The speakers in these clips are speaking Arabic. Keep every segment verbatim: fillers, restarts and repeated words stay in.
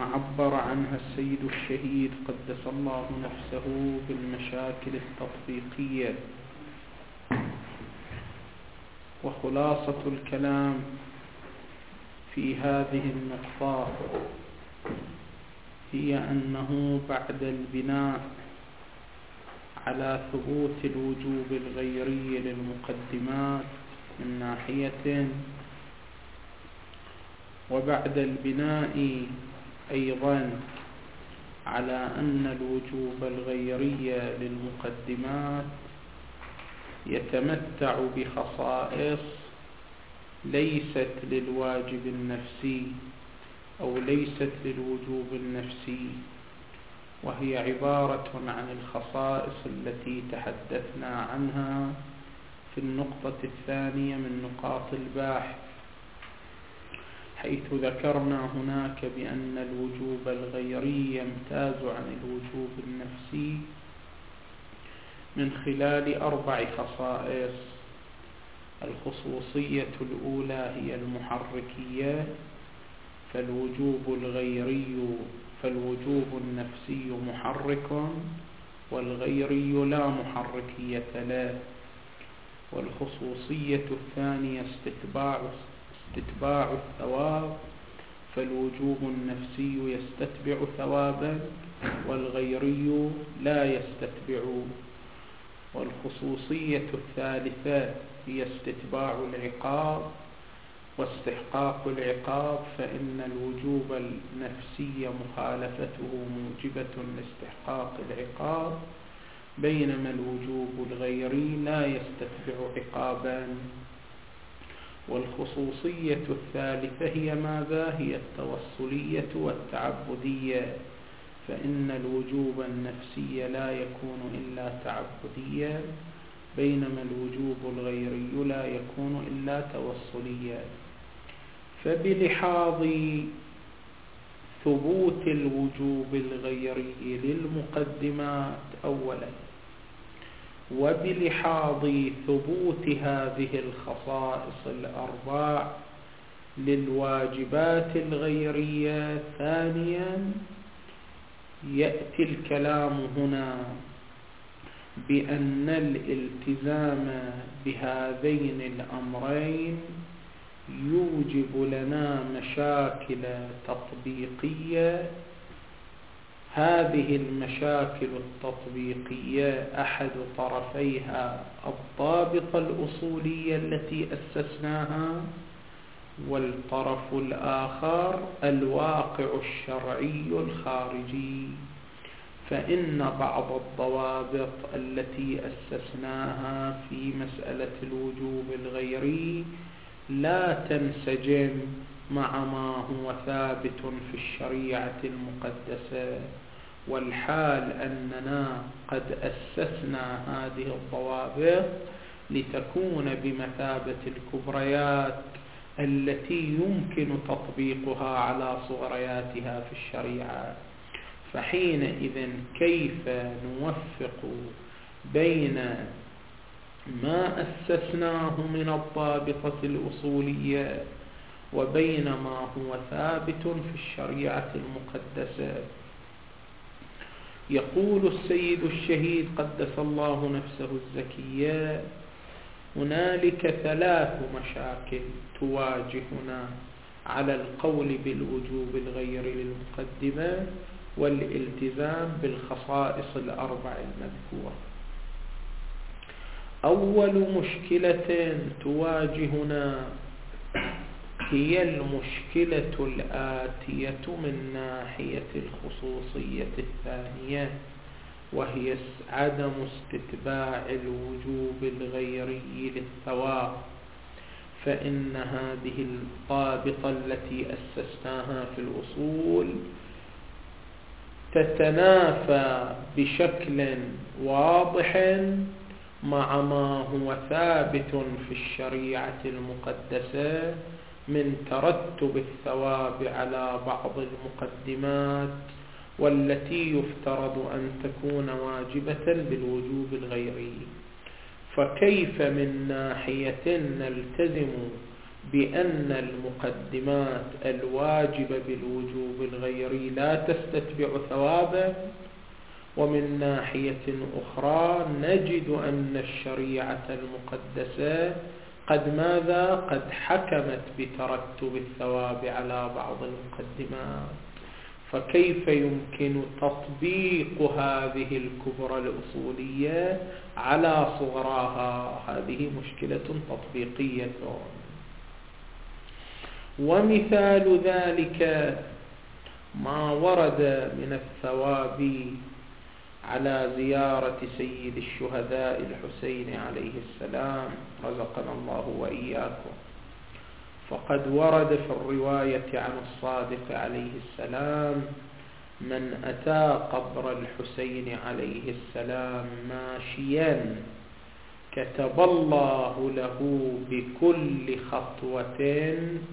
عبر عنها السيد الشهيد قدس الله نفسه بالمشاكل التطبيقية. وخلاصة الكلام في هذه النقطة هي أنه بعد البناء على ثبوت الوجوب الغيري للمقدمات من ناحية، وبعد البناء أيضا على أن الوجوب الغيري للمقدمات يتمتع بخصائص ليست للواجب النفسي أو ليست للوجوب النفسي، وهي عبارة عن الخصائص التي تحدثنا عنها في النقطة الثانية من نقاط الباحث، حيث ذكرنا هناك بأن الوجوب الغيري يمتاز عن الوجوب النفسي من خلال أربع خصائص. الخصوصية الأولى هي المحركية، فالوجوب الغيري فالوجوب النفسي محرك والغيري لا محركية له. والخصوصية الثانية استتباع استتباع الثواب، فالوجوب النفسي يستتبع ثوابا والغيري لا يستتبع. والخصوصية الثالثة هي استتباع العقاب واستحقاق العقاب، فإن الوجوب النفسي مخالفته موجبة لاستحقاق العقاب، بينما الوجوب الغيري لا يستتبع عقابا. والخصوصية الثالثة هي ماذا؟ هي التوصلية والتعبدية، فإن الوجوب النفسي لا يكون إلا تعبديا، بينما الوجوب الغيري لا يكون إلا توصليا. فبلحاظ ثبوت الوجوب الغيري للمقدمات أولا، وبلحاظ ثبوت هذه الخصائص الأربع للواجبات الغيرية ثانيا، يأتي الكلام هنا بأن الالتزام بهذين الأمرين يوجب لنا مشاكل تطبيقية. هذه المشاكل التطبيقية أحد طرفيها الضابطة الأصولية التي أسسناها، والطرف الآخر الواقع الشرعي الخارجي. فإن بعض الضوابط التي أسسناها في مسألة الوجوب الغيري لا تنسجم مع ما هو ثابت في الشريعة المقدسة، والحال أننا قد أسسنا هذه الضوابط لتكون بمثابة الكبريات التي يمكن تطبيقها على صغرياتها في الشريعة. فحينئذ كيف نوفق بين ما أسسناه من الضابطة الأصولية وبين ما هو ثابت في الشريعة المقدسة؟ يقول السيد الشهيد قدس الله نفسه الزكية: هنالك ثلاث مشاكل تواجهنا على القول بالوجوب الغيري للمقدمة والالتزام بالخصائص الأربع المذكورة. أول مشكلة تواجهنا هي المشكلة الآتية من ناحية الخصوصية الثانية، وهي عدم استتباع الوجوب الغيري للثواب. فإن هذه الضابطة التي أسسناها في الأصول تتنافى بشكل واضح مع ما هو ثابت في الشريعة المقدسة من ترتب الثواب على بعض المقدمات، والتي يفترض أن تكون واجبة بالوجوب الغيري. فكيف من ناحية نلتزم بأن المقدمات الواجبة بالوجوب الغيري لا تستتبع ثوابا، ومن ناحية أخرى نجد أن الشريعة المقدسة قد ماذا؟ قد حكمت بترتب الثواب على بعض المقدمات. فكيف يمكن تطبيق هذه الكبرى الأصولية على صغراها؟ هذه مشكلة تطبيقية. ومثال ذلك ما ورد من الثواب على زيارة سيد الشهداء الحسين عليه السلام رزقنا الله وإياكم. فقد ورد في الرواية عن الصادق عليه السلام: من أتى قبر الحسين عليه السلام ماشيا كتب الله له بكل خطوة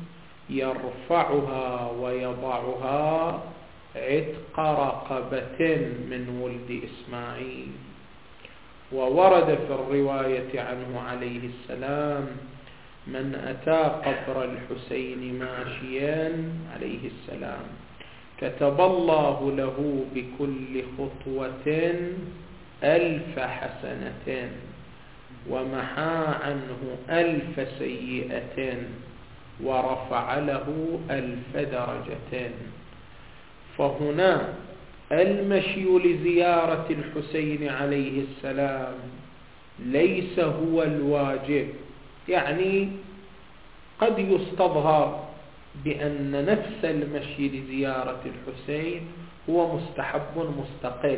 يرفعها ويضعها عتق رقبة من ولد إسماعيل. وورد في الرواية عنه عليه السلام: من أتى قبر الحسين ماشيا عليه السلام كتب الله له بكل خطوة ألف حسنة ومحى عنه ألف سيئة ورفع له ألف درجة. فهنا المشي لزيارة الحسين عليه السلام ليس هو الواجب، يعني قد يستظهر بأن نفس المشي لزيارة الحسين هو مستحب مستقل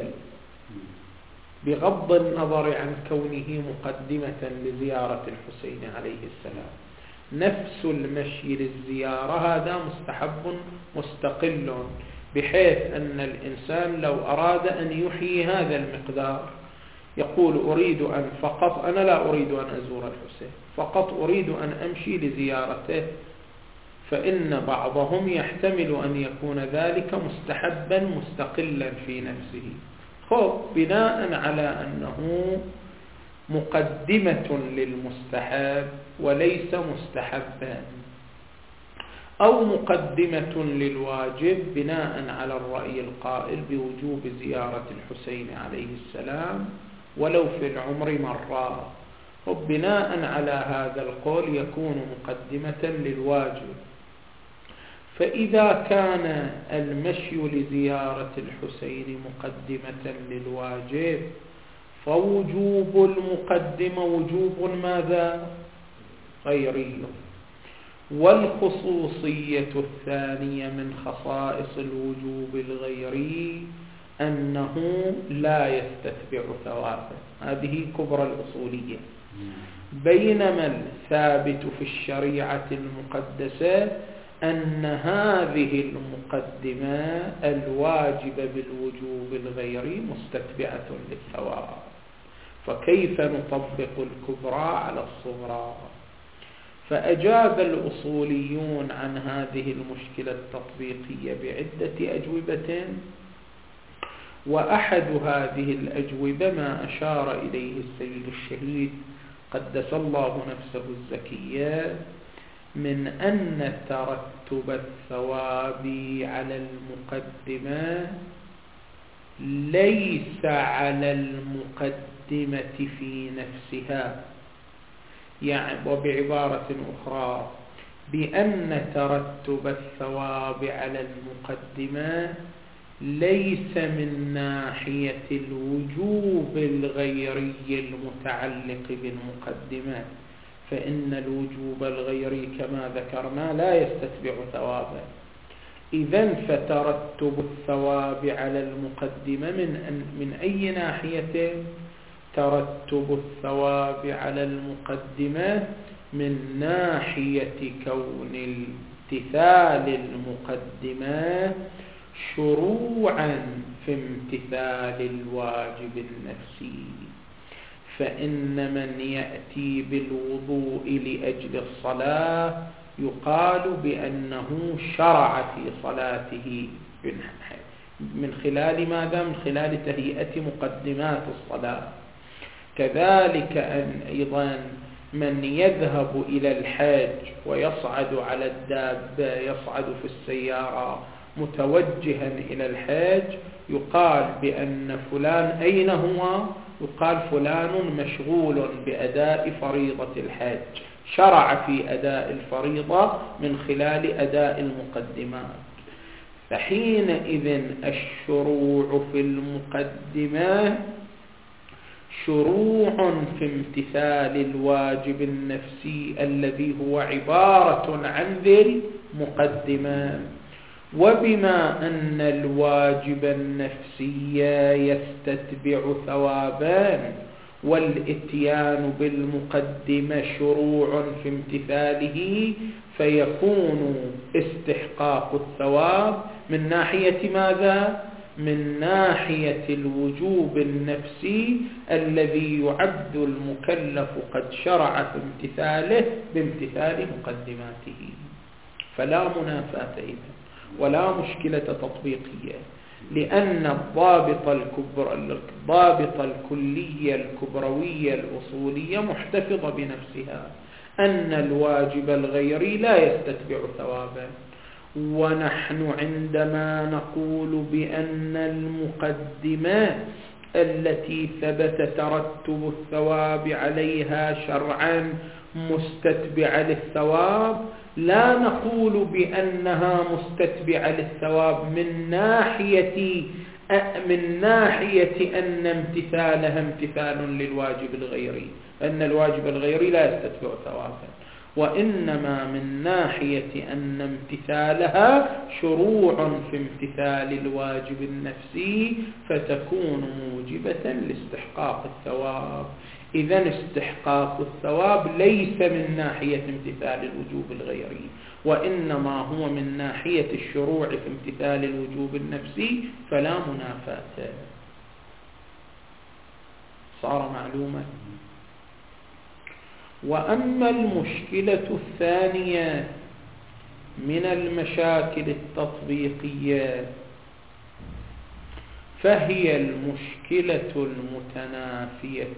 بغض النظر عن كونه مقدمة لزيارة الحسين عليه السلام. نفس المشي للزيارة هذا مستحب مستقل، بحيث أن الإنسان لو أراد أن يحيي هذا المقدار يقول أريد أن فقط أنا لا أريد أن أزور الحسين، فقط أريد أن أمشي لزيارته، فإن بعضهم يحتمل أن يكون ذلك مستحبا مستقلا في نفسه. خب بناء على أنه مقدمة للمستحب وليس مستحبا، أو مقدمة للواجب بناء على الرأي القائل بوجوب زيارة الحسين عليه السلام ولو في العمر مرة، وبناء على هذا القول يكون مقدمة للواجب. فإذا كان المشي لزيارة الحسين مقدمة للواجب فوجوب المقدمة وجوب ماذا؟ غيري. والخصوصية الثانية من خصائص الوجوب الغيري أنه لا يستتبع ثوابا. هذه كبرى الأصولية. بينما الثابت في الشريعة المقدسة أن هذه المقدمة الواجبة بالوجوب الغيري مستتبعة للثواب. فكيف نطبق الكبرى على الصغرى؟ فأجاب الأصوليون عن هذه المشكلة التطبيقية بعدة أجوبة، وأحد هذه الأجوبة ما أشار إليه السيد الشهيد قدس الله نفسه الزكية من أن ترتب الثواب على المقدمة ليس على المقدمة في نفسها، يعني وبعبارة أخرى بأن ترتب الثواب على المقدمة ليس من ناحية الوجوب الغيري المتعلق بالمقدمة، فإن الوجوب الغيري كما ذكرنا لا يستتبع ثوابا. إذن فترتب الثواب على المقدمة من, من أي ناحية؟ ترتب الثواب على المقدمة من ناحية كون امتثال المقدمة شروعا في امتثال الواجب النفسي. فإن من يأتي بالوضوء لأجل الصلاة يقال بأنه شرع في صلاته من خلال ماذا؟ من خلال تهيئة مقدمات الصلاة. كذلك أن أيضا من يذهب إلى الحج ويصعد على الدابة، يصعد في السيارة متوجها إلى الحج، يقال بأن فلان أين هو؟ يقال فلان مشغول بأداء فريضة الحج، شرع في أداء الفريضة من خلال أداء المقدمات. فحينئذ الشروع في المقدمات شروع في امتثال الواجب النفسي الذي هو عبارة عن ذي المقدمات. وبما أن الواجب النفسي يستتبع ثوابان، والإتيان بالمقدمة شروع في امتثاله، فيكون استحقاق الثواب من ناحية ماذا؟ من ناحية الوجوب النفسي الذي يعد المكلف قد شرع في امتثاله بامتثال مقدماته. فلا منافاة إذن ولا مشكلة تطبيقية، لأن الضابط الكبر الضابط الكلية الكبروية الأصولية محتفظة بنفسها، أن الواجب الغيري لا يستتبع ثوابا. ونحن عندما نقول بأن المقدمات التي ثبت ترتب الثواب عليها شرعا مستتبعة للثواب، لا نقول بأنها مستتبعة للثواب من ناحية من ناحية أن امتثالها امتثال للواجب الغيري، أن الواجب الغيري لا يستتبع ثوابا، وإنما من ناحية أن امتثالها شروع في امتثال الواجب النفسي، فتكون موجبة لاستحقاق الثواب. إذن استحقاق الثواب ليس من ناحية امتثال الوجوب الغيري، وإنما هو من ناحية الشروع في امتثال الوجوب النفسي، فلا منافاة. صار معلومة. وأما المشكلة الثانية من المشاكل التطبيقية فهي المشكلة المتنافية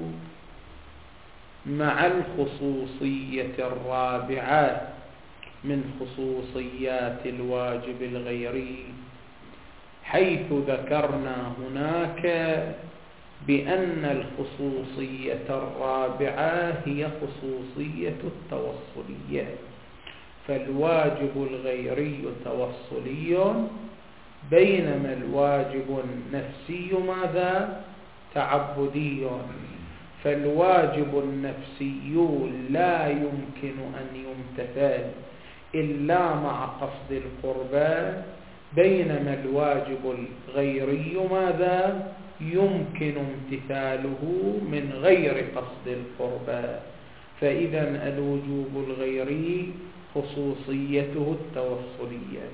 مع الخصوصية الرابعة من خصوصيات الواجب الغيري، حيث ذكرنا هناك بأن الخصوصية الرابعة هي خصوصية التوصلية. فالواجب الغيري توصلي، بينما الواجب النفسي ماذا؟ تعبدي. فالواجب النفسي لا يمكن أن يمتثل إلا مع قصد القربى، بينما الواجب الغيري ماذا؟ يمكن امتثاله من غير قصد القربى. فإذا الوجوب الغيري خصوصيته التوصلية.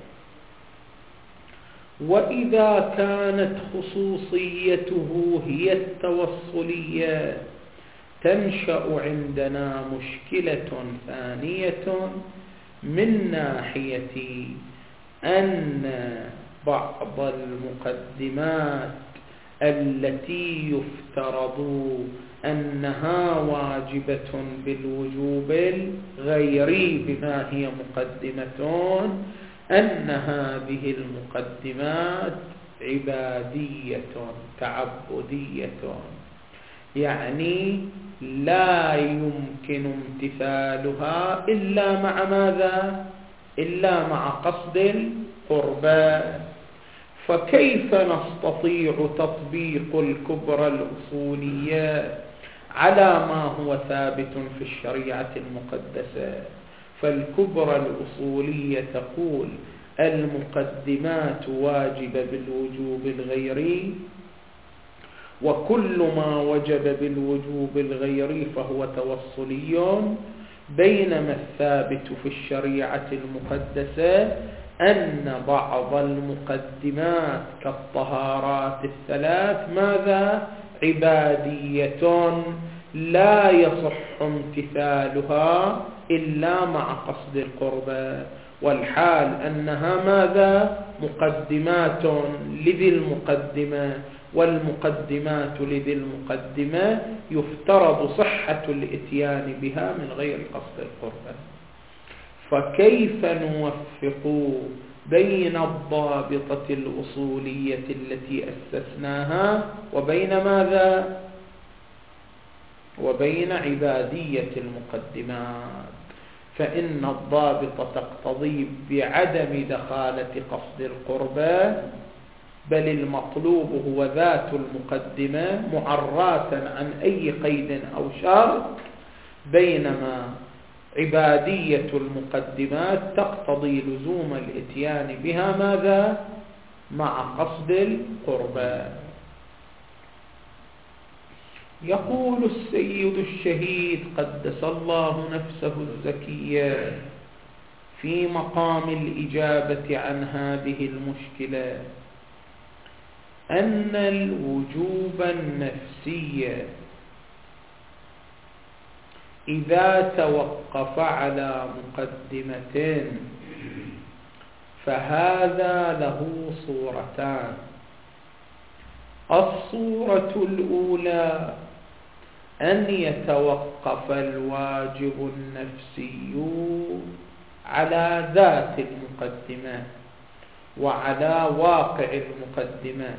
وإذا كانت خصوصيته هي التوصلية تنشأ عندنا مشكلة ثانية من ناحية أن بعض المقدمات التي يفترض أنها واجبة بالوجوب الغيري بما هي مقدمة، أن هذه المقدمات عبادية تعبدية، يعني لا يمكن امتثالها إلا مع ماذا؟ إلا مع قصد القربى. فكيف نستطيع تطبيق الكبرى الأصولية على ما هو ثابت في الشريعة المقدسة؟ فالكبرى الأصولية تقول المقدمات واجبة بالوجوب الغيري، وكل ما وجب بالوجوب الغيري فهو توصلي، بينما الثابت في الشريعة المقدسة أن بعض المقدمات كالطهارات الثلاث ماذا؟ عبادية لا يصح امتثالها إلا مع قصد القربى، والحال أنها ماذا؟ مقدمات لذي المقدمة، والمقدمات لذي المقدمة يفترض صحة الإتيان بها من غير قصد القربة. فكيف نوفق بين الضابطة الأصولية التي أسسناها وبين ماذا؟ وبين عبادية المقدمات؟ فإن الضابطة تقتضي بعدم دخالة قصد القربة، بل المطلوب هو ذات المقدمة معراة عن أي قيد أو شرط، بينما عبادية المقدمات تقتضي لزوم الإتيان بها ماذا؟ مع قصد القربة. يقول السيد الشهيد قدس الله نفسه الزكية في مقام الإجابة عن هذه المشكلة أن الوجوب النفسي إذا توقف على مقدمة فهذا له صورتان. الصورة الأولى أن يتوقف الواجب النفسي على ذات المقدمة وعلى واقع المقدمة،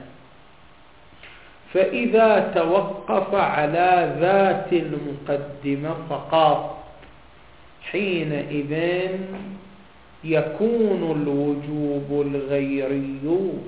فإذا توقف على ذات المقدمة فقط حينئذ يكون الوجوب الغيري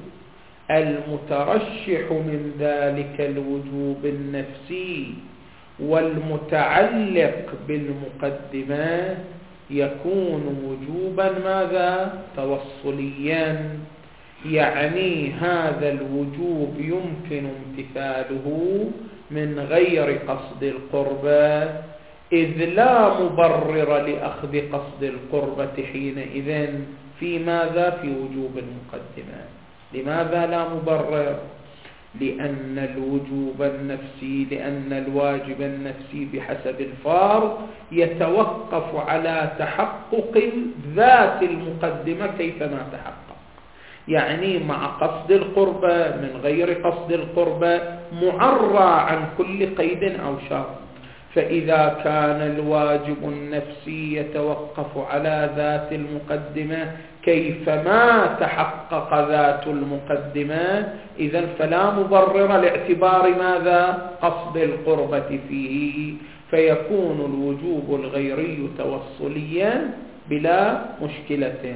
المترشح من ذلك الوجوب النفسي والمتعلق بالمقدمة يكون وجوبا ماذا؟ توصليا، يعني هذا الوجوب يمكن امتثاله من غير قصد القربة، إذ لا مبرر لأخذ قصد القربة حينئذ في ماذا؟ في وجوب المقدمة. لماذا لا مبرر؟ لأن الوجوب النفسي لأن الواجب النفسي بحسب الفرض يتوقف على تحقق ذات المقدمة كيفما تحقق، يعني مع قصد القربة من غير قصد القربة معرى عن كل قيد أو شرط. فإذا كان الواجب النفسي يتوقف على ذات المقدمة كيفما تحقق ذات المقدمة، إذن فلا مبرر لاعتبار ماذا؟ قصد القربة فيه، فيكون الوجوب الغيري توصليا بلا مشكلة.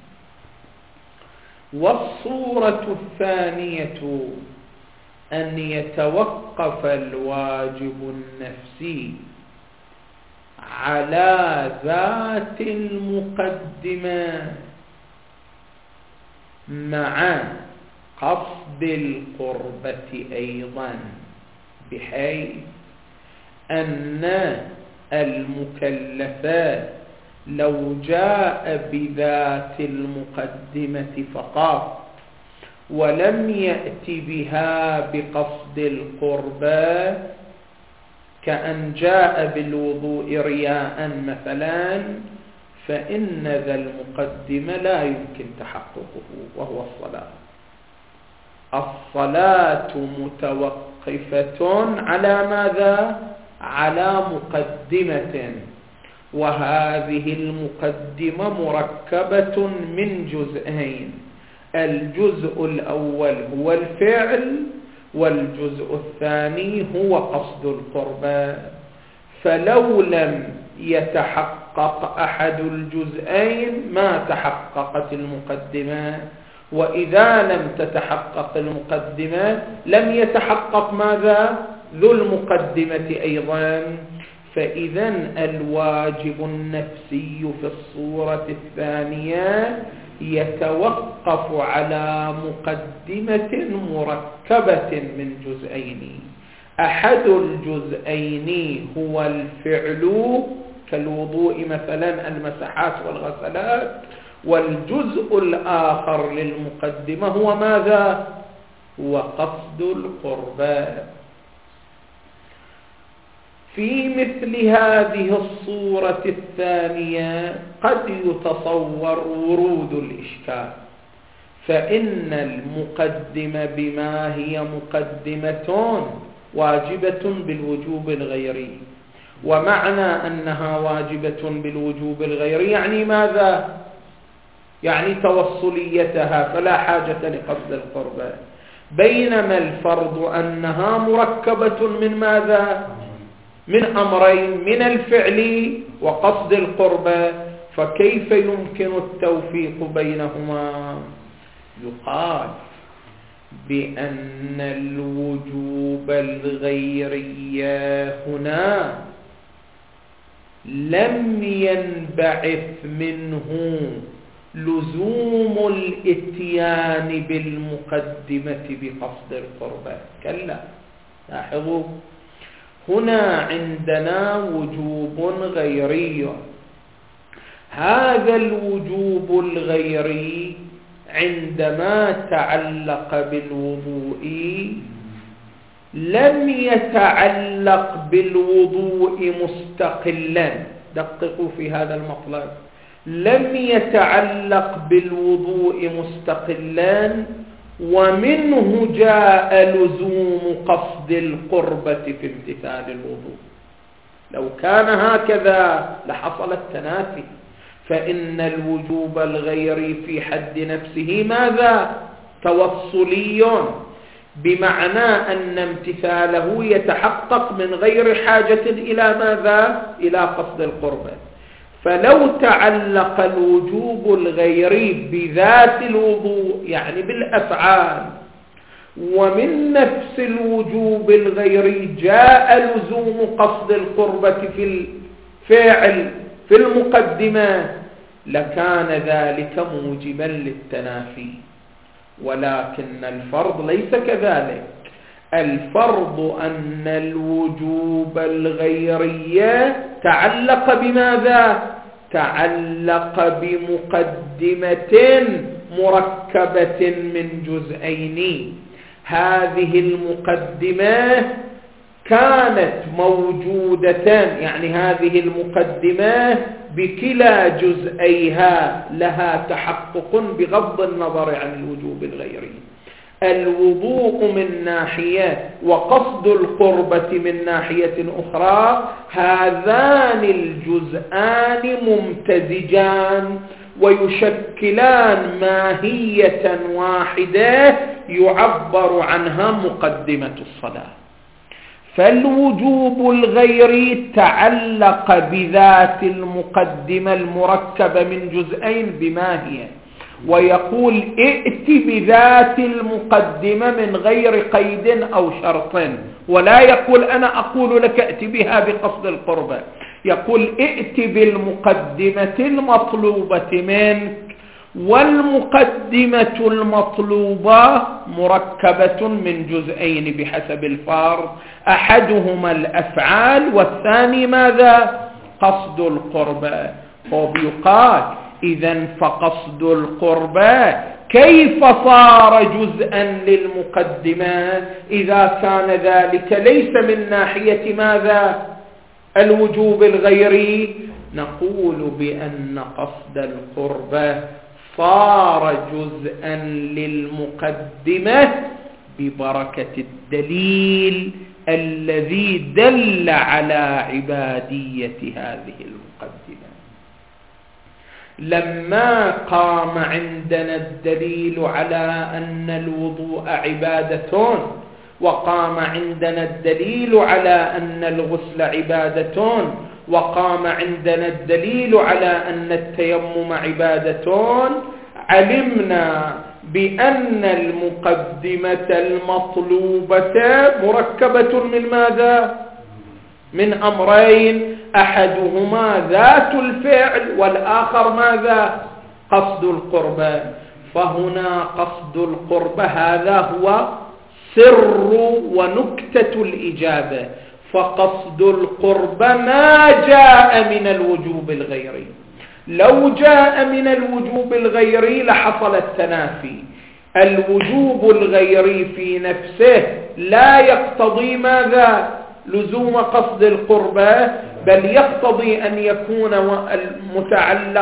والصورة الثانية أن يتوقف الواجب النفسي على ذات المقدمة مع قصد القربة أيضا، بحيث أن المكلف لو جاء بذات المقدمة فقط ولم يأت بها بقصد القربة، كأن جاء بالوضوء رياء مثلا، فإن ذا المقدمة لا يمكن تحققه وهو الصلاة. الصلاة متوقفة على ماذا؟ على مقدمة، وهذه المقدمة مركبة من جزئين، الجزء الأول هو الفعل والجزء الثاني هو قصد القربة. فلو لم يتحقق أحد الجزئين ما تحققت المقدمة، وإذا لم تتحقق المقدمة لم يتحقق ماذا؟ ذو المقدمة أيضا. فإذا الواجب النفسي في الصورة الثانية يتوقف على مقدمة مركبة من جزئين، أحد الجزئين هو الفعل كالوضوء مثلا، المسحات والغسلات، والجزء الآخر للمقدمة هو ماذا؟ هو قصد القربة. في مثل هذه الصورة الثانية قد يتصور ورود الإشكال، فإن المقدمة بما هي مقدمة واجبة بالوجوب الغيري. ومعنى أنها واجبة بالوجوب الغيري يعني ماذا؟ يعني توصليتها، فلا حاجة لقصد القربة. بينما الفرض أنها مركبة من ماذا؟ من أمرين، من الفعل وقصد القربة، فكيف يمكن التوفيق بينهما؟ يقال بأن الوجوب الغيري هنا لم ينبعث منه لزوم الاتيان بالمقدمة بقصد القربة، كلا. لاحظوا هنا عندنا وجوب غيري، هذا الوجوب الغيري عندما تعلق بالوضوء لم يتعلق بالوضوء مستقلا، دققوا في هذا المطلب، لم يتعلق بالوضوء مستقلا ومنه جاء لزوم قصد القربة في امتثال الوضوء. لو كان هكذا لحصل التنافي، فإن الوجوب الغيري في حد نفسه ماذا؟ توصلي، بمعنى أن امتثاله يتحقق من غير حاجة إلى ماذا؟ إلى قصد القربة. فلو تعلق الوجوب الغيري بذات الوضوء يعني بالأفعال، ومن نفس الوجوب الغيري جاء لزوم قصد القربة في الفعل في المقدمة، لكان ذلك موجبا للتنافي. ولكن الفرض ليس كذلك، الفرض أن الوجوب الغيري تعلق بماذا؟ تعلق بمقدمة مركبة من جزئين. هذه المقدمة كانت موجودة، يعني هذه المقدمة بكلا جزئيها لها تحقق بغض النظر عن الوجوب الغيري. الوضوء من ناحية وقصد القربة من ناحية أخرى، هذان الجزءان ممتزجان ويشكلان ماهية واحدة يعبر عنها مقدمة الصلاة. فالوجوب الغيري تعلق بذات المقدمة المركبة من جزئين بماهية، ويقول ائت بذات المقدمة من غير قيد أو شرط، ولا يقول أنا أقول لك ائت بها بقصد القربة، يقول ائت بالمقدمة المطلوبة منك، والمقدمة المطلوبة مركبة من جزئين بحسب الفرض، أحدهما الأفعال والثاني ماذا؟ قصد القربة. وبيقال إذن فقصد القربة كيف صار جزءا للمقدمة إذا كان ذلك ليس من ناحية ماذا؟ الوجوب الغيري. نقول بأن قصد القربة صار جزءا للمقدمة ببركة الدليل الذي دل على عبادية هذه المقدمة. لما قام عندنا الدليل على أن الوضوء عبادة، وقام عندنا الدليل على أن الغسل عبادة، وقام عندنا الدليل على أن التيمم عبادة، علمنا بأن المقدمة المطلوبة مركبة من ماذا؟ من أمرين، أحدهما ذات الفعل والآخر ماذا؟ قصد القربة. فهنا قصد القربة هذا هو سر ونكتة الإجابة، فقصد القربة ما جاء من الوجوب الغيري. لو جاء من الوجوب الغيري لحصل التنافي. الوجوب الغيري في نفسه لا يقتضي ماذا؟ لزوم قصد القربة، بل يقتضي أن يكون المتعلق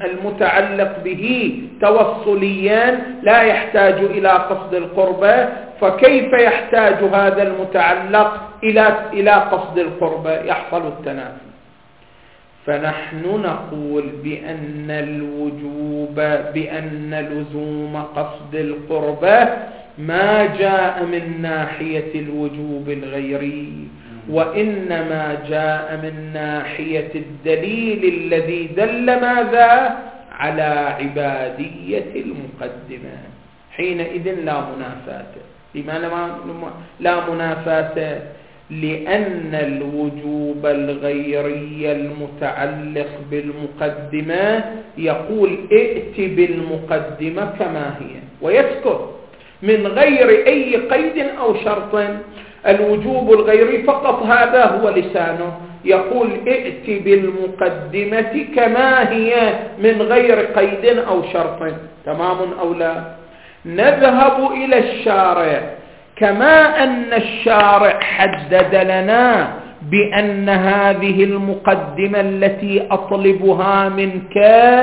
المتعلق به توصليا لا يحتاج إلى قصد القربة، فكيف يحتاج هذا المتعلق إلى إلى قصد القربة؟ يحصل التنافي. فنحن نقول بأن الوجوب بأن لزوم قصد القربة ما جاء من ناحية الوجوب الغيري، وإنما جاء من ناحية الدليل الذي دل ماذا؟ على عبادية المقدمة. حينئذ لا منافاة. لماذا لا منافاة؟ لأن الوجوب الغيري المتعلق بالمقدمة يقول ائت بالمقدمة كما هي ويسكت من غير أي قيد أو شرط. الوجوب الغيري فقط هذا هو لسانه، يقول ائت بالمقدمة كما هي من غير قيد أو شرط. تمام أو لا؟ نذهب إلى الشارع، كما أن الشارع حدد لنا بأن هذه المقدمة التي أطلبها منك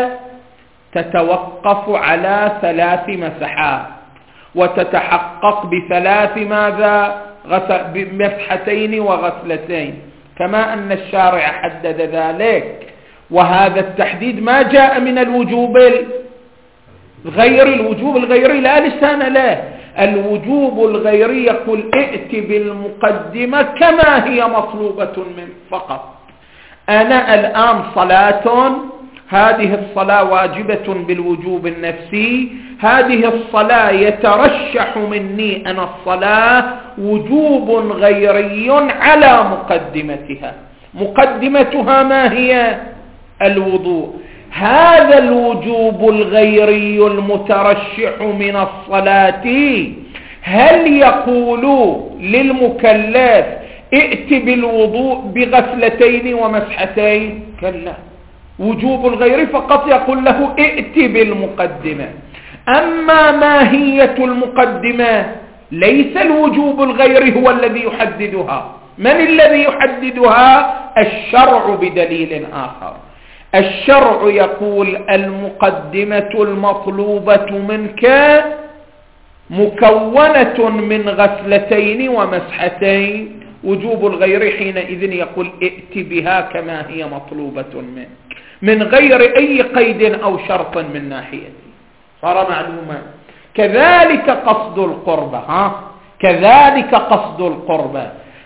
تتوقف على ثلاث مسحات وتتحقق بثلاث ماذا؟ بمسحتين وغسلتين، كما أن الشارع حدد ذلك. وهذا التحديد ما جاء من الوجوب الغيري. الوجوب الغيري لا لسان له. الوجوب الغيري يقول ائت بالمقدمة كما هي مطلوبة منك فقط. أنا الآن صلاة، هذه الصلاة واجبة بالوجوب النفسي، هذه الصلاة يترشح مني أنا الصلاة وجوب غيري على مقدمتها. مقدمتها ما هي؟ الوضوء. هذا الوجوب الغيري المترشح من الصلاة هل يقول للمكلف ائت بالوضوء بغسلتين ومسحتين؟ كلا. وجوب الغيري فقط يقول له ائت بالمقدمة. أما ماهية المقدمة ليس الوجوب الغيري هو الذي يحددها. من الذي يحددها؟ الشرع بدليل آخر. الشرع يقول المقدمة المطلوبة منك مكونة من غسلتين ومسحتين. وجوب الغير حينئذ يقول ائت بها كما هي مطلوبة منك من غير أي قيد أو شرط من ناحيتي. صار معلوما. كذلك قصد القربة. ها؟ كذلك قصد القربة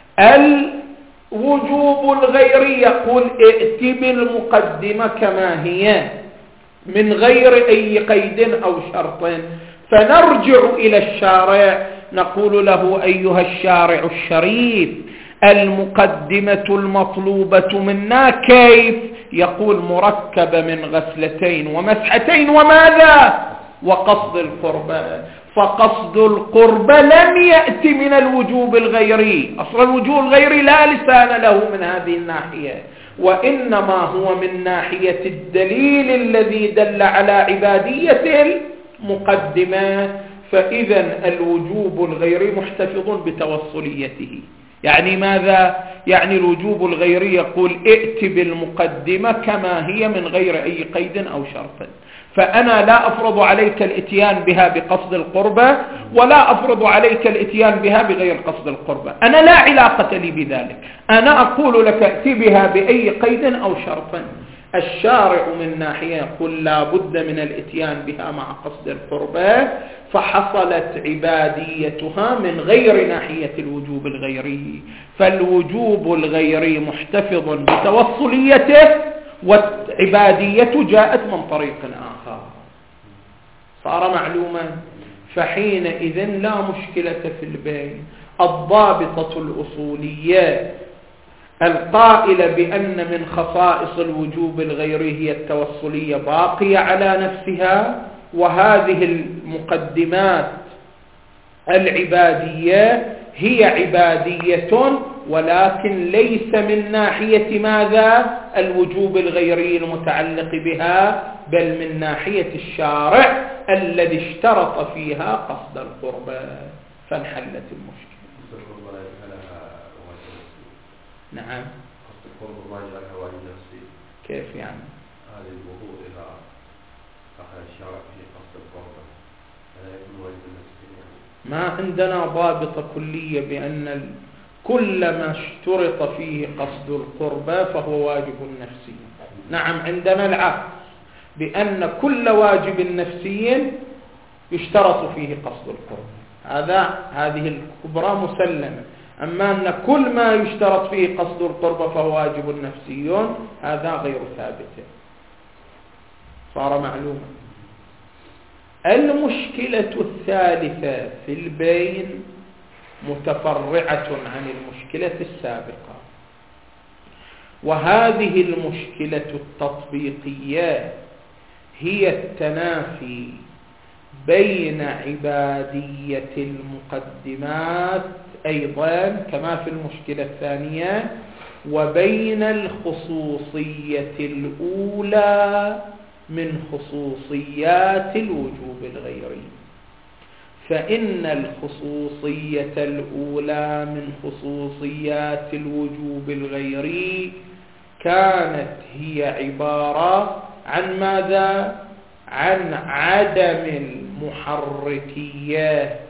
الوجوب الغيري يقول ائت بالمقدمة كما هي من غير أي قيد أو شرط. فنرجع إلى الشارع نقول له أيها الشارع الشريف المقدمة المطلوبة منا كيف؟ يقول مركبة من غسلتين ومسحتين وماذا؟ وقصد القربة. فقصد القربة لم يأتي من الوجوب الغيري. أصل الوجوب الغيري لا لسان له من هذه الناحية، وإنما هو من ناحية الدليل الذي دل على عبادية المقدمة. فإذا الوجوب الغيري محتفظ بتوصليته. يعني ماذا؟ يعني الوجوب الغيري يقول ائت بالمقدمة كما هي من غير أي قيد أو شرط. فأنا لا أفرض عليك الاتيان بها بقصد القربة ولا أفرض عليك الاتيان بها بغير قصد القربة. أنا لا علاقة لي بذلك. أنا أقول لك ائت بها بأي قيد أو شرط. الشارع من ناحية يقول لا بد من الاتيان بها مع قصد القربة، فحصلت عباديتها من غير ناحية الوجوب الغيري. فالوجوب الغيري محتفظ بتوصليته والعبادية جاءت من طريق آخر. صار معلوما. فحينئذ لا مشكلة في البين. الضابطة الأصولية القائلة بأن من خصائص الوجوب الغيري هي التوصلية باقية على نفسها، وهذه المقدمات العبادية هي عبادية ولكن ليس من ناحية ماذا؟ الوجوب الغيري المتعلق بها، بل من ناحية الشارع الذي اشترط فيها قصد القربة. فانحلت المشكلة. نعم. قصد القربة ما جعلها واجب نفسي. كيف يعني؟ هذه الوضوء إذا ما عندنا ضابطة كلية بأن كل ما اشترط فيه قصد القربى فهو واجب نفسي. نعم عندنا العكس، بأن كل واجب نفسي يشترط فيه قصد القربى، هذا هذه الكبرى مسلمة. أما أن كل ما يشترط فيه قصد القربى فهو واجب نفسي، هذا غير ثابت، صار معلوما. المشكلة الثالثة في البين متفرعة عن المشكلة السابقة، وهذه المشكلة التطبيقية هي التنافي بين عبادية المقدمات أيضا كما في المشكلة الثانية، وبين الخصوصية الأولى من خصوصيات الوجوب الغيري. فإن الخصوصية الأولى من خصوصيات الوجوب الغيري كانت هي عبارة عن ماذا؟ عن عدم المحركية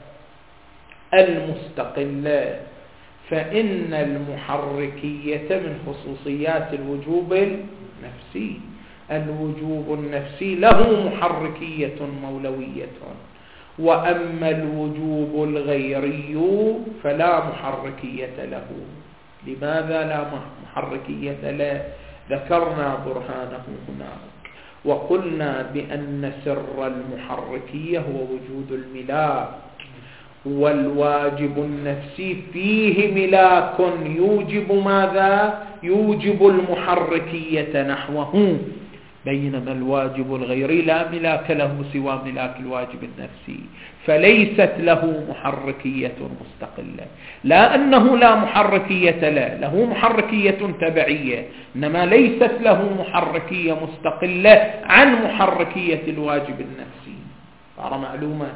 المستقلة. فإن المحركية من خصوصيات الوجوب النفسي. الوجوب النفسي له محركية مولوية، وأما الوجوب الغيري فلا محركية له. لماذا لا محركية له؟ ذكرنا برهانه هناك، وقلنا بأن سر المحركية هو وجود الملاك، والواجب النفسي فيه ملاك يوجب ماذا؟ يوجب المحركية نحوه، بينما الواجب الغيري لا ملاك له سوى ملاك الواجب النفسي، فليست له محركية مستقلة. لا أنه لا محركية له، له محركية تبعية، إنما ليست له محركية مستقلة عن محركية الواجب النفسي. صار معلومة؟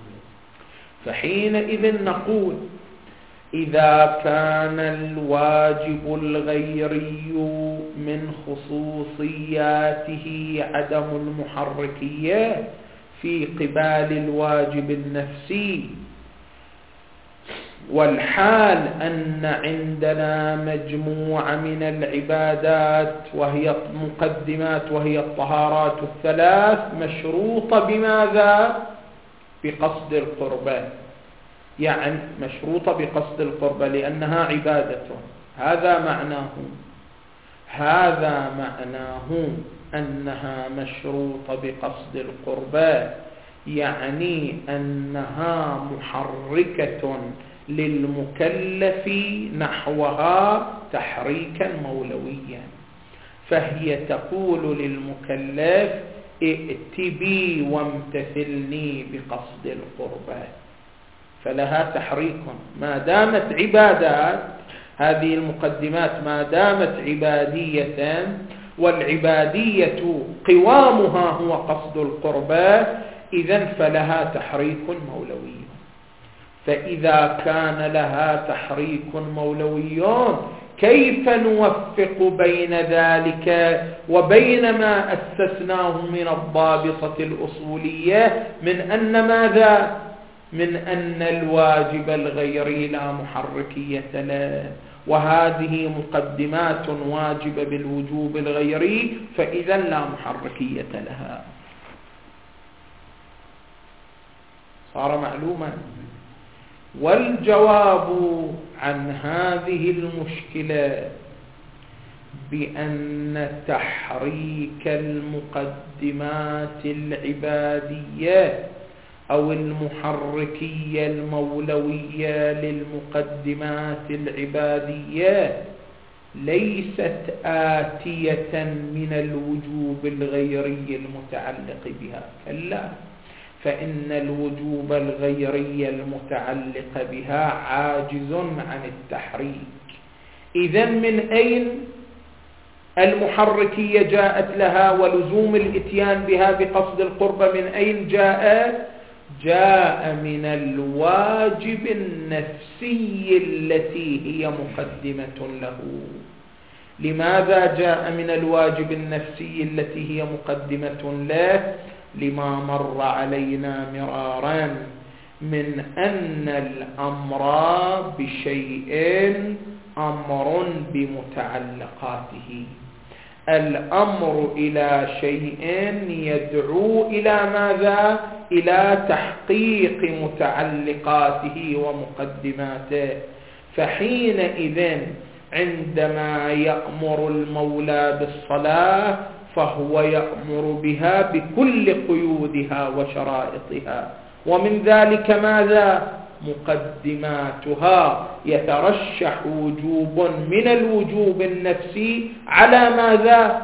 فحينئذ نقول إذا كان الواجب الغيري من خصوصياته عدم المحركية في قبال الواجب النفسي، والحال أن عندنا مجموعة من العبادات وهي مقدمات وهي الطهارات الثلاث مشروطة بماذا؟ بقصد القربى، يعني مشروطة بقصد القربى لأنها عبادة. هذا معناه هذا معناه أنها مشروطة بقصد القربى، يعني أنها محركة للمكلف نحوها تحريكا مولويا. فهي تقول للمكلف ائت بي وامتثلني بقصد القربى، فلها تحريك. ما دامت عبادات هذه المقدمات، ما دامت عبادية، والعبادية قوامها هو قصد القربى، إذن فلها تحريك مولوي. فإذا كان لها تحريك مولوي كيف نوفق بين ذلك وبين ما أسسناه من الضابطة الأصولية من أن ماذا؟ من أن الواجب الغيري لا محركية له، وهذه مقدمات واجبة بالوجوب الغيري، فإذا لا محركية لها. صار معلوما؟ والجواب عن هذه المشكلة بأن تحريك المقدمات العبادية أو المحركية المولوية للمقدمات العبادية ليست آتية من الوجوب الغيري المتعلق بها، كلا، فإن الوجوب الغيري المتعلق بها عاجز عن التحريك. إذن من أين المحركية جاءت لها ولزوم الإتيان بها بقصد القربة؟ من أين جاء؟ جاء من الواجب النفسي التي هي مقدمة له. لماذا جاء من الواجب النفسي التي هي مقدمة له؟ لما مر علينا مرارا من أن الأمر بشيء أمر بمتعلقاته. الأمر إلى شيء يدعو إلى ماذا؟ إلى تحقيق متعلقاته ومقدماته. فحينئذ عندما يأمر المولى بالصلاة فهو يأمر بها بكل قيودها وشرائطها، ومن ذلك ماذا؟ مقدماتها. يترشح وجوب من الوجوب النفسي على ماذا؟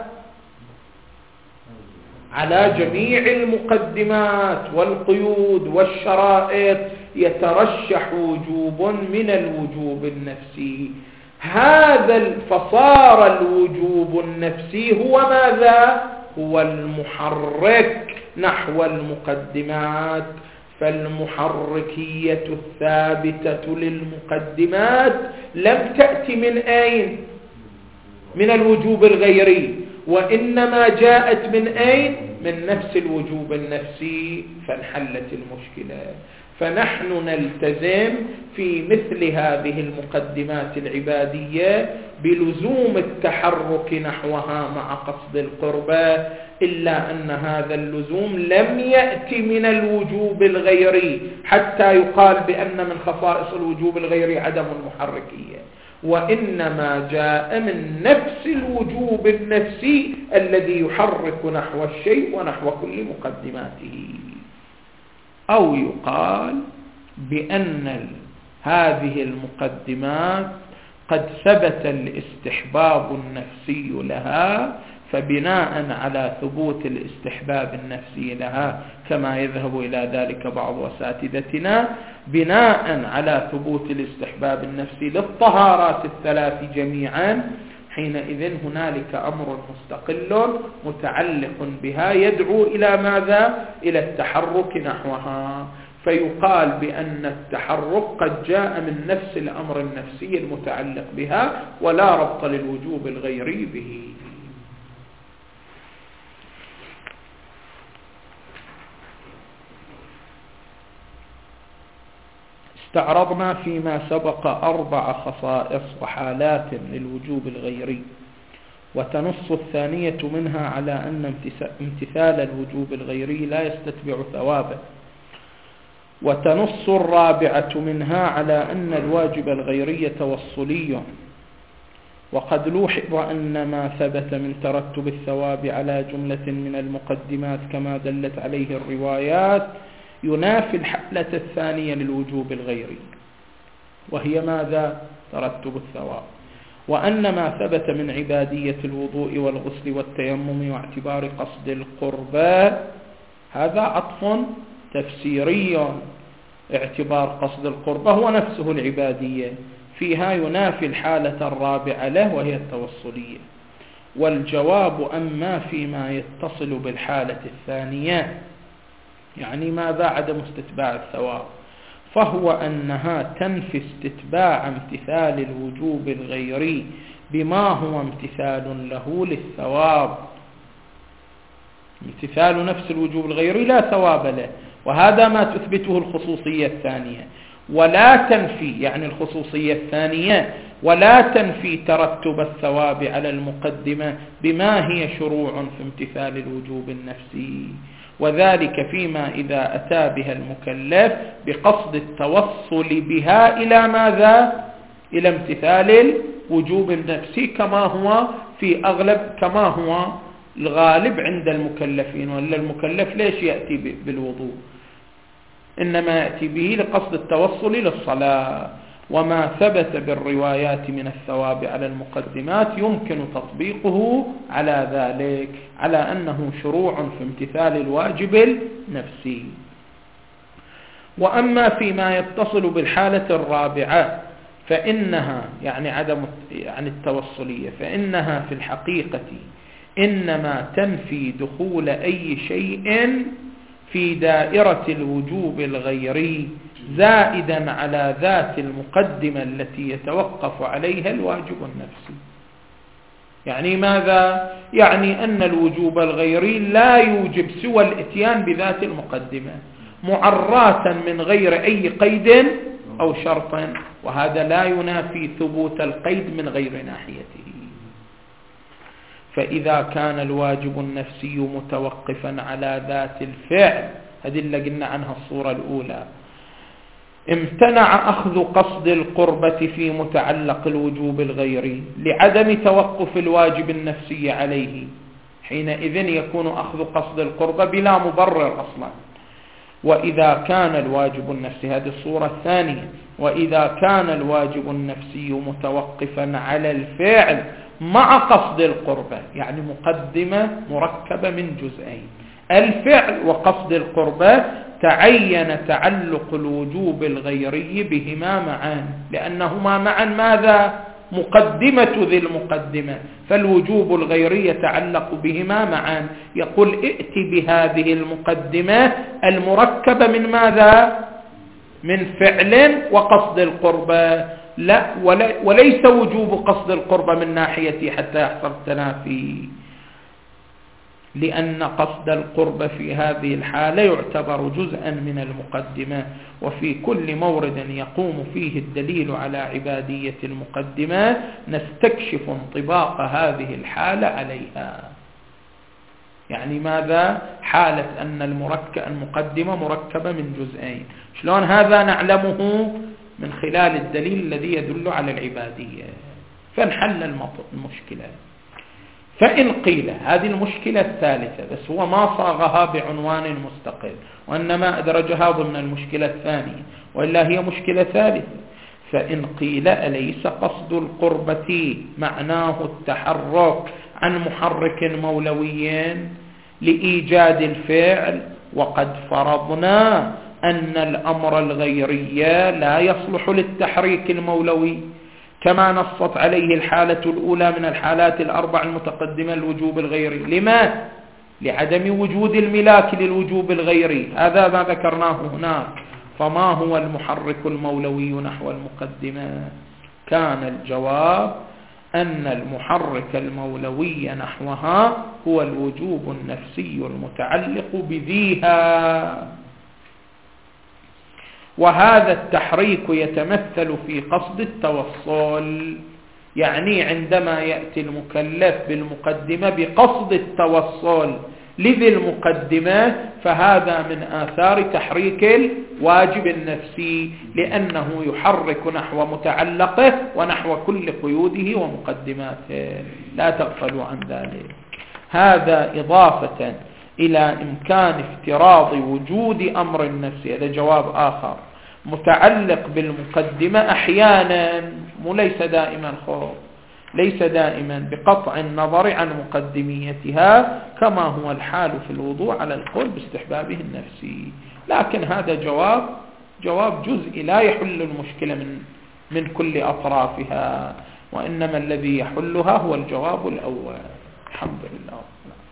على جميع المقدمات والقيود والشرائط، يترشح وجوب من الوجوب النفسي. هذا فصار الوجوب النفسي هو ماذا؟ هو المحرك نحو المقدمات. فالمحركية الثابتة للمقدمات لم تأتي من أين؟ من الوجوب الغيري، وإنما جاءت من أين؟ من نفس الوجوب النفسي. فانحلت المشكلة. فنحن نلتزم في مثل هذه المقدمات العبادية بلزوم التحرك نحوها مع قصد القربة، إلا أن هذا اللزوم لم يأتي من الوجوب الغيري حتى يقال بأن من خصائص الوجوب الغيري عدم المحركية، وإنما جاء من نفس الوجوب النفسي الذي يحرك نحو الشيء ونحو كل مقدماته. أو يقال بأن هذه المقدمات قد ثبت الاستحباب النفسي لها، فبناء على ثبوت الاستحباب النفسي لها كما يذهب إلى ذلك بعض أساتذتنا، بناء على ثبوت الاستحباب النفسي للطهارات الثلاث جميعا، حينئذ هنالك أمر مستقل متعلق بها يدعو إلى ماذا؟ إلى التحرك نحوها. فيقال بأن التحرك قد جاء من نفس الأمر النفسي المتعلق بها، ولا ربط للوجوب الغيري به. استعرضنا فيما سبق أربع خصائص وحالات للوجوب الغيري، وتنص الثانية منها على أن امتثال الوجوب الغيري لا يستتبع ثوابه، وتنص الرابعة منها على أن الواجب الغيري توصلي، وقد لوحظ أن ما ثبت من ترتب الثواب على جملة من المقدمات كما دلت عليه الروايات ينافي الحالة الثانية للوجوب الغيري، وهي ماذا؟ ترتب الثواب. وأن ما ثبت من عبادية الوضوء والغسل والتيمم واعتبار قصد القربى هذا عطف تفسيري. اعتبار قصد القربى هو نفسه العبادية، فيها ينافي الحالة الرابعة له وهي التوصلية. والجواب أما فيما يتصل بالحالة الثانية، يعني ماذا؟ عدم استتباع الثواب، فهو أنها تنفي استتباع امتثال الوجوب الغيري بما هو امتثال له للثواب. امتثال نفس الوجوب الغيري لا ثواب له، وهذا ما تثبته الخصوصية الثانية. ولا تنفي يعني الخصوصية الثانية ولا تنفي ترتب الثواب على المقدمة بما هي شروع في امتثال الوجوب النفسي، وذلك فيما إذا أتى بها المكلف بقصد التوصل بها إلى ماذا؟ إلى امتثال الوجوب النفسي، كما هو في أغلب كما هو الغالب عند المكلفين. ولا المكلف ليش يأتي بالوضوء؟ إنما يأتي به لقصد التوصل للصلاة. وما ثبت بالروايات من الثواب على المقدمات يمكن تطبيقه على ذلك، على أنه شروع في امتثال الواجب النفسي. وأما فيما يتصل بالحالة الرابعة فإنها يعني عدم يعني التوصلية، فإنها في الحقيقة إنما تنفي دخول أي شيء في دائرة الوجوب الغيري زائدا على ذات المقدمة التي يتوقف عليها الواجب النفسي. يعني ماذا؟ يعني أن الوجوب الغيري لا يوجب سوى الاتيان بذات المقدمة معراة من غير أي قيد أو شرط، وهذا لا ينافي ثبوت القيد من غير ناحيته. فإذا كان الواجب النفسي متوقفا على ذات الفعل، هذه اللي قلنا عنها الصورة الأولى، امتنع أخذ قصد القربة في متعلق الوجوب الغيري لعدم توقف الواجب النفسي عليه، حينئذ يكون أخذ قصد القربة بلا مبرر أصلا. وإذا كان الواجب النفسي، هذه الصورة الثانية، وإذا كان الواجب النفسي متوقفا على الفعل مع قصد القربة، يعني مقدمة مركبة من جزئين، الفعل وقصد القربة، تعين تعلق الوجوب الغيري بهما معا، لأنهما معا ماذا؟ مقدمة ذي المقدمة، فالوجوب الغيري يتعلق بهما معا. يقول ائت بهذه المقدمة المركبة من ماذا؟ من فعل وقصد القربة، لا وليس وجوب قصد القربة من ناحيتي حتى يحصل التنافي، لأن قصد القربة في هذه الحالة يعتبر جزءا من المقدمة، وفي كل مورد يقوم فيه الدليل على عبادية المقدمة نستكشف انطباق هذه الحالة عليها. يعني ماذا؟ حالة أن المركب المقدمة مركبة من جزئين، شلون هذا نعلمه؟ من خلال الدليل الذي يدل على العبادية، فنحل المشكلة. فإن قيل هذه المشكلة الثالثة، بس هو ما صاغها بعنوان مستقل وإنما أدرجها ضمن المشكلة الثانية، وإلا هي مشكلة ثالثة. فإن قيل أليس قصد القربة معناه التحرك عن محرك مولوي لإيجاد الفعل، وقد فرضنا أن الأمر الغيري لا يصلح للتحريك المولوي كما نصت عليه الحالة الأولى من الحالات الأربع المتقدمة الوجوب الغيري. لما؟ لعدم وجود الملاك للوجوب الغيري، هذا ما ذكرناه هناك. فما هو المحرك المولوي نحو المقدمة؟ كان الجواب أن المحرك المولوي نحوها هو الوجوب النفسي المتعلق بذيها، وهذا التحريك يتمثل في قصد التوصل، يعني عندما يأتي المكلف بالمقدمة بقصد التوصل لذي المقدمة، فهذا من آثار تحريك الواجب النفسي، لأنه يحرك نحو متعلقه ونحو كل قيوده ومقدماته، لا تغفلوا عن ذلك. هذا إضافة إلى إمكان افتراض وجود أمر نفسي، هذا جواب آخر متعلق بالمقدمة أحيانا، وليس دائما، خوف ليس دائما، بقطع النظر عن مقدميتها، كما هو الحال في الوضوء على القول باستحبابه النفسي. لكن هذا جواب جواب جزئي لا يحل المشكلة من من كل أطرافها، وإنما الذي يحلها هو الجواب الأول. الحمد لله.